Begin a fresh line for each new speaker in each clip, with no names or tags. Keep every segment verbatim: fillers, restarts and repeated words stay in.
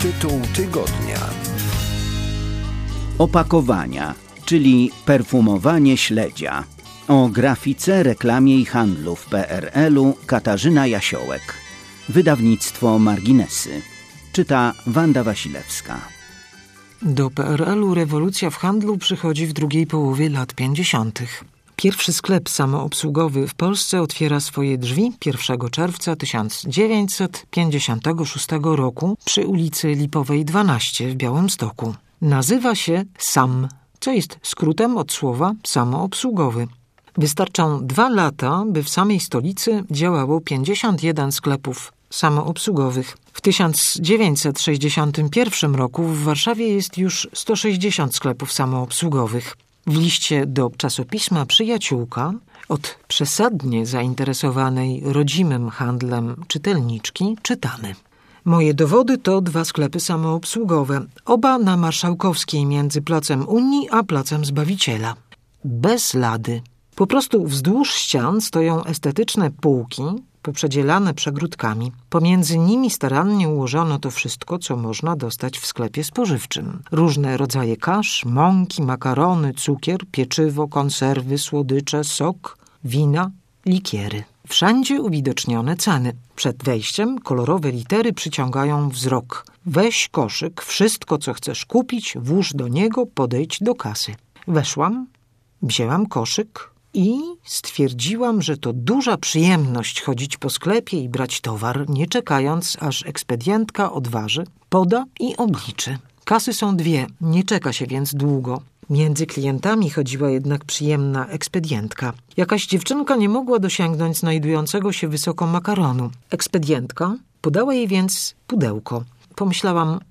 Tytuł tygodnia.
Opakowania, czyli perfumowanie śledzia. O grafice, reklamie i handlu w P R L-u Katarzyna Jasiołek. Wydawnictwo Marginesy. Czyta Wanda Wasilewska.
Do P R L-u rewolucja w handlu przychodzi w drugiej połowie lat pięćdziesiątych. Pierwszy sklep samoobsługowy w Polsce otwiera swoje drzwi pierwszego czerwca tysiąc dziewięćset pięćdziesiątego szóstego roku przy ulicy Lipowej dwanaście w Białymstoku. Nazywa się SAM, co jest skrótem od słowa samoobsługowy. Wystarczą dwa lata, by w samej stolicy działało pięćdziesiąt jeden sklepów samoobsługowych. W tysiąc dziewięćset sześćdziesiątym pierwszym roku w Warszawie jest już sto sześćdziesiąt sklepów samoobsługowych. W liście do czasopisma Przyjaciółka od przesadnie zainteresowanej rodzimym handlem czytelniczki czytamy: moje dowody to dwa sklepy samoobsługowe, oba na Marszałkowskiej między Placem Unii a Placem Zbawiciela. Bez lady. Po prostu wzdłuż ścian stoją estetyczne półki, poprzedzielane przegródkami. Pomiędzy nimi starannie ułożono to wszystko, co można dostać w sklepie spożywczym. Różne rodzaje kasz, mąki, makarony, cukier, pieczywo, konserwy, słodycze, sok, wina, likiery. Wszędzie uwidocznione ceny. Przed wejściem kolorowe litery przyciągają wzrok. Weź koszyk, wszystko co chcesz kupić, włóż do niego, podejdź do kasy. Weszłam, wzięłam koszyk i stwierdziłam, że to duża przyjemność chodzić po sklepie i brać towar, nie czekając, aż ekspedientka odważy, poda i obliczy. Kasy są dwie, nie czeka się więc długo. Między klientami chodziła jednak przyjemna ekspedientka. Jakaś dziewczynka nie mogła dosięgnąć znajdującego się wysoko makaronu. Ekspedientka podała jej więc pudełko. Pomyślałam,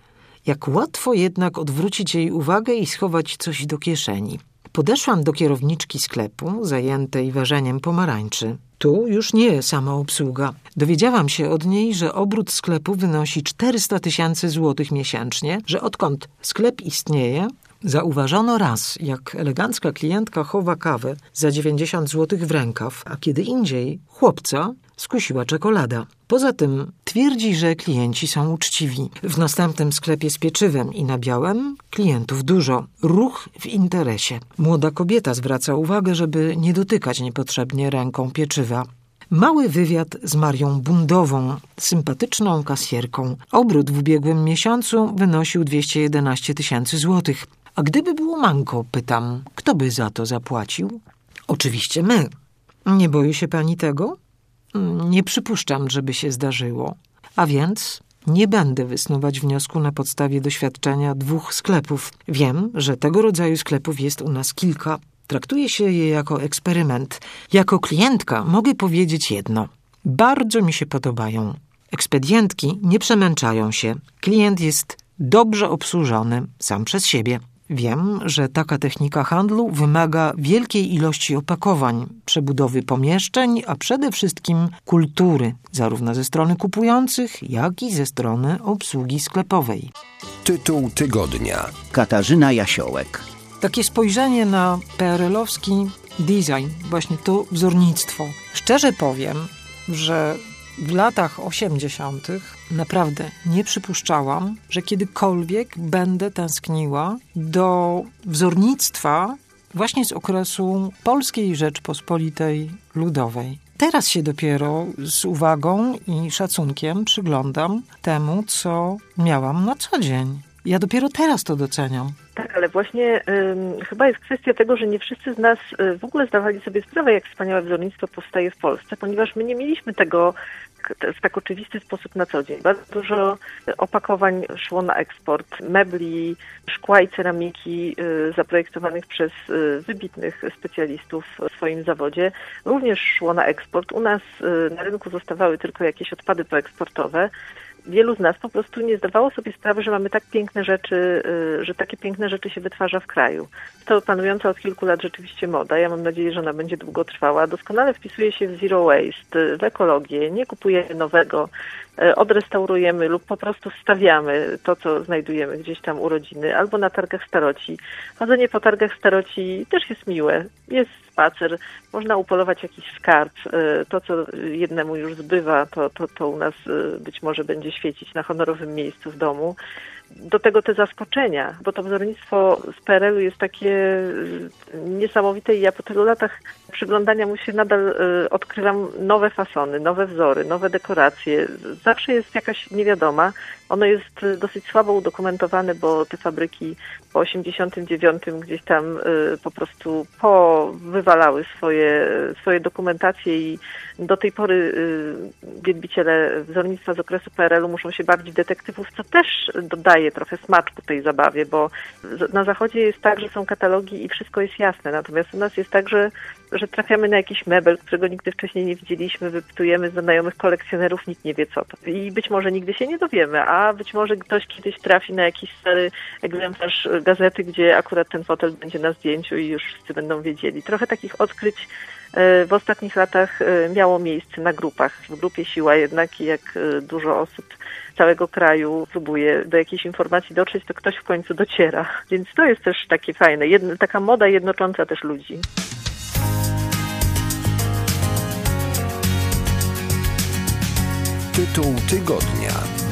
jak łatwo jednak odwrócić jej uwagę i schować coś do kieszeni. Podeszłam do kierowniczki sklepu, zajętej ważeniem pomarańczy. Tu już nie samoobsługa. Dowiedziałam się od niej, że obrót sklepu wynosi czterysta tysięcy złotych miesięcznie, że odkąd sklep istnieje, zauważono raz, jak elegancka klientka chowa kawę za dziewięćdziesiąt złotych w rękaw, a kiedy indziej chłopca skusiła czekolada. Poza tym twierdzi, że klienci są uczciwi. W następnym sklepie z pieczywem i nabiałem klientów dużo. Ruch w interesie. Młoda kobieta zwraca uwagę, żeby nie dotykać niepotrzebnie ręką pieczywa. Mały wywiad z Marią Bundową, sympatyczną kasjerką. Obrót w ubiegłym miesiącu wynosił dwieście jedenaście tysięcy złotych. A gdyby było manko, pytam, kto by za to zapłacił? Oczywiście my. Nie boi się pani tego? Nie przypuszczam, żeby się zdarzyło. A więc nie będę wysnuwać wniosku na podstawie doświadczenia dwóch sklepów. Wiem, że tego rodzaju sklepów jest u nas kilka. Traktuję się je jako eksperyment. Jako klientka mogę powiedzieć jedno. Bardzo mi się podobają. Ekspedientki nie przemęczają się. Klient jest dobrze obsłużony sam przez siebie. Wiem, że taka technika handlu wymaga wielkiej ilości opakowań, przebudowy pomieszczeń, a przede wszystkim kultury, zarówno ze strony kupujących, jak i ze strony obsługi sklepowej.
Tytuł tygodnia.
Katarzyna Jasiołek.
Takie spojrzenie na P R L-owski design, właśnie to wzornictwo. Szczerze powiem, że w latach osiemdziesiątych naprawdę nie przypuszczałam, że kiedykolwiek będę tęskniła do wzornictwa właśnie z okresu Polskiej Rzeczpospolitej Ludowej. Teraz się dopiero z uwagą i szacunkiem przyglądam temu, co miałam na co dzień. Ja dopiero teraz to doceniam.
Tak, ale właśnie y, chyba jest kwestia tego, że nie wszyscy z nas y, w ogóle zdawali sobie sprawę, jak wspaniałe wzornictwo powstaje w Polsce, ponieważ my nie mieliśmy tego w tak oczywisty sposób na co dzień. Bardzo dużo opakowań szło na eksport, mebli, szkła i ceramiki y, zaprojektowanych przez y, wybitnych specjalistów w swoim zawodzie również szło na eksport. U nas y, na rynku zostawały tylko jakieś odpady poeksportowe. Wielu z nas po prostu nie zdawało sobie sprawy, że mamy tak piękne rzeczy, że takie piękne rzeczy się wytwarza w kraju. To panująca od kilku lat rzeczywiście moda. Ja mam nadzieję, że ona będzie długo trwała. Doskonale wpisuje się w zero waste, w ekologię, nie kupuje nowego, odrestaurujemy lub po prostu wstawiamy to, co znajdujemy gdzieś tam u rodziny, albo na targach staroci. Chodzenie po targach staroci też jest miłe. Jest spacer, można upolować jakiś skarb. To, co jednemu już zbywa, to, to, to u nas być może będzie świecić na honorowym miejscu w domu. Do tego te zaskoczenia, bo to wzornictwo z P R L u jest takie niesamowite i ja po tylu latach przyglądania mu się nadal odkrywam nowe fasony, nowe wzory, nowe dekoracje. Zawsze jest jakaś niewiadoma. Ono jest dosyć słabo udokumentowane, bo te fabryki po osiemdziesiątym dziewiątym gdzieś tam po prostu powywalały swoje, swoje dokumentacje i do tej pory wielbiciele wzornictwa z okresu P R L u muszą się bawić w detektywów, co też dodaje trochę smaczku tej zabawie, bo na zachodzie jest tak, że są katalogi i wszystko jest jasne, natomiast u nas jest tak, że, że trafiamy na jakiś mebel, którego nigdy wcześniej nie widzieliśmy, wypytujemy znajomych kolekcjonerów, nikt nie wie co to. I być może nigdy się nie dowiemy, a być może ktoś kiedyś trafi na jakiś stary egzemplarz gazety, gdzie akurat ten fotel będzie na zdjęciu i już wszyscy będą wiedzieli. Trochę takich odkryć w ostatnich latach miało miejsce na grupach. W grupie Siła jednak, jak dużo osób z całego kraju próbuje do jakiejś informacji dotrzeć, to ktoś w końcu dociera. Więc to jest też takie fajne. Jedno, taka moda jednocząca też ludzi.
Tytuł tygodnia.